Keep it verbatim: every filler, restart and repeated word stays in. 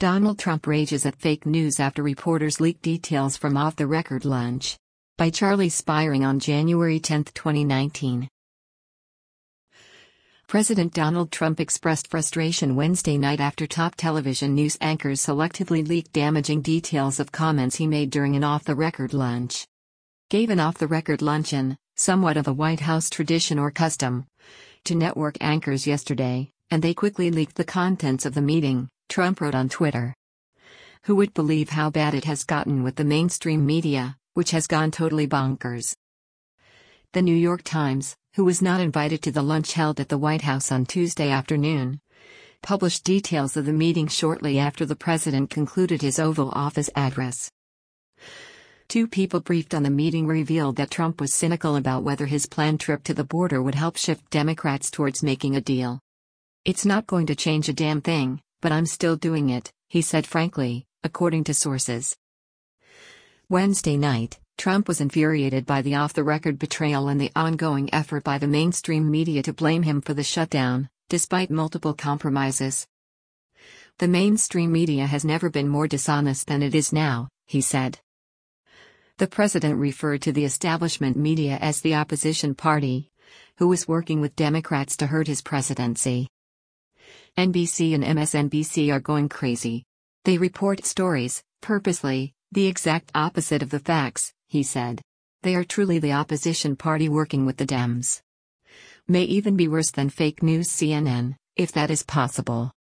Donald Trump rages at fake news after reporters leak details from off-the-record lunch. By Charlie Spiring on January tenth, twenty nineteen. President Donald Trump expressed frustration Wednesday night after top television news anchors selectively leaked damaging details of comments he made during an off-the-record lunch. Gave an off-the-record luncheon, somewhat of a White House tradition or custom, to network anchors yesterday, and they quickly leaked the contents of the meeting, Trump wrote on Twitter. Who would believe how bad it has gotten with the mainstream media, which has gone totally bonkers? The New York Times, who was not invited to the lunch held at the White House on Tuesday afternoon, published details of the meeting shortly after the president concluded his Oval Office address. Two people briefed on the meeting revealed that Trump was cynical about whether his planned trip to the border would help shift Democrats towards making a deal. "It's not going to change a damn thing, but I'm still doing it," he said frankly, according to sources. Wednesday night, Trump was infuriated by the off-the-record betrayal and the ongoing effort by the mainstream media to blame him for the shutdown, despite multiple compromises. "The mainstream media has never been more dishonest than it is now," he said. The president referred to the establishment media as the opposition party, who was working with Democrats to hurt his presidency. N B C and M S N B C are going crazy. They report stories, purposely, the exact opposite of the facts, he said. They are truly the opposition party working with the Dems. May even be worse than fake news C N N, if that is possible.